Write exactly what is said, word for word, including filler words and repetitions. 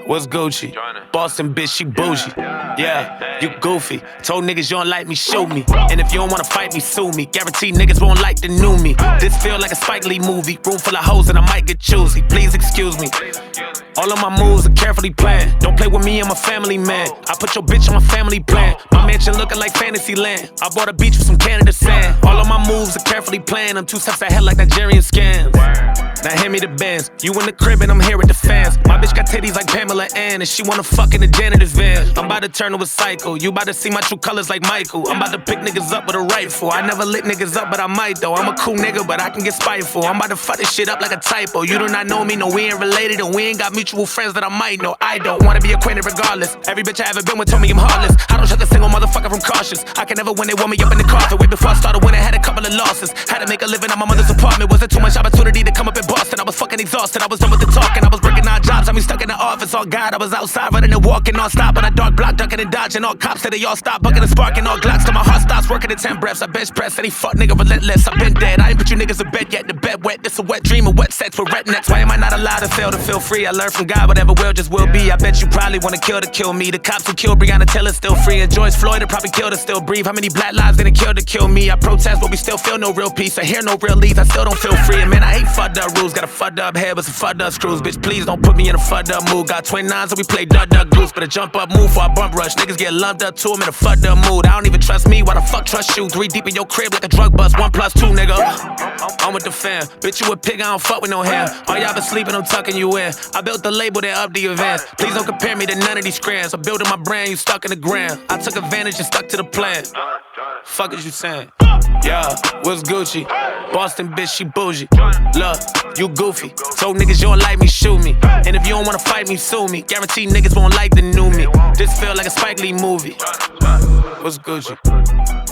What's Gucci? Boston bitch, she bougie. Yeah, you goofy. Told niggas you don't like me, shoot me. And if you don't wanna fight me, sue me. Guarantee niggas won't like the new me. This feel like a Spike Lee movie. Room full of hoes and I might get choosy. Please excuse me. All of my moves are carefully planned. Don't play with me, I'm a family man. I put your bitch on my family plan. My mansion looking like fantasy land. I bought a beach with some Canada sand. All of my moves are carefully planned. I'm two steps ahead like Nigerian scams. Now hand me the bands. You in the crib and I'm here with the fans. My bitch got titties like Pamela Ann, and she wanna fuck in the janitor's van. I'm about to turn to a psycho. You about to see my true colors like Michael. I'm about to pick niggas up with a rifle. I never lit niggas up, but I might though. I'm a cool nigga, but I can get spiteful. I'm about to fuck this shit up like a typo. You do not know me, no, we ain't related, and we ain't got mutual friends that I might know. I don't wanna be acquainted regardless. Every bitch I ever been with told me I'm heartless. I don't trust a single motherfucker from cautious. I can never win, they want me up in the coffin. Way before I started winning, had a couple of losses. Had to make a living on my mother's apartment. Wasn't too much opportunity to come up in Boston. I was fucking exhausted, I was done with the talking. I was working odd jobs, I mean stuck in the office. All God, I was outside running and walking non-stop on a dark block, ducking and dodging. All cops said they all stop, bucking and sparking. All Glocks till my heart stops working at ten breaths. I bench press, any fuck nigga relentless. I been dead, I ain't put you niggas to bed yet. The bed wet, this a wet dream of wet sex with rednecks. Why am I not allowed to fail to feel free? I learned from God, whatever will just will be. I bet you probably wanna kill to kill me. The cops who killed Breonna Taylor still free, and George Floyd will probably kill to still breathe. How many black lives didn't kill to kill me? I protest, but we still feel no real peace. I hear no real leads, I still don't feel free. And man, I hate fucked up rules. Got a fucked up head with some fucked up screws. Bitch, please don't put me in a fucked up mood. Got twenty-nines and we play duck duck goose. Better jump up, move for a bump rush. Niggas get lumped up too, I'm in a fucked up mood. I don't even trust me, why the fuck trust you? Three deep in your crib like a drug bust, one plus two, nigga. I'm with the fam. Bitch, you a pig, I don't fuck with no hair. All y'all been sleeping, I'm tucking you in. I built the label that up the advance. Please don't compare me to none of these scrams. I'm building my brand, you stuck in the ground. I took advantage and stuck to the plan. Fuck is you saying? Yeah, what's Gucci? Boston bitch, she bougie. Look, you goofy. Told niggas you don't like me, shoot me. And if you don't wanna fight me, sue me. Guarantee niggas won't like the new me. This feel like a Spike Lee movie. What's Gucci?